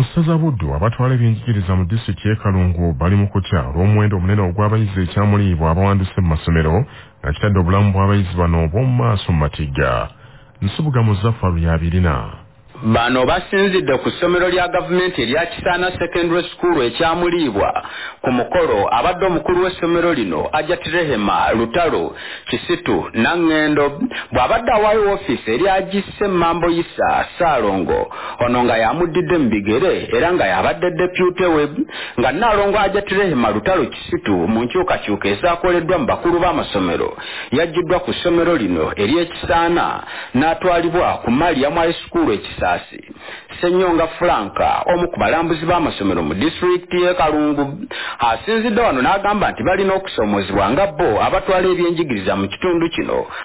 Musaza Buddu abatwala ebyenjigiriza mu disitulikiti y'e Kalungu bali mu kutya olw'omuwendo omunene ogw'abayizi ekyamuliibwa abawanduse mu masomero nga kitadde obulamu bw'abayizi bano bw'omu maaso mu matigga. Nsubuga Muzaffaru Yabirina. Bano basinzidde ku ssomero lya gavumenti erya Kisaana Secondary School ekyamuliibwa ku mukolo abadde omukulu w'essomero lino Ajati Rehema Lutalo Kisitu Nangendo bw'abadde awaayo woofiisi eri agisse Mambo Issa Ssaalongo ono nga yamuddidde mu bigere era nga yabadde deputy we nga Nnaalongo Ajati Rehema Lutalo Kisitu mu nkyukakyuka ezaakoleddwa mu bakulu b'amasomero yaggiddwa ku ssomero lino ery'Ekisaana n'atwalibwa ku Mariam High School Ekisaasi. Senyonga Franka omu ku balambuzi b'amasomero mu disitulikiti y'e Kalungu asinzidde wano n'agamba nti balina okusoomozebwa nga bo abatwala ebyenjigiriza mu kitundu kino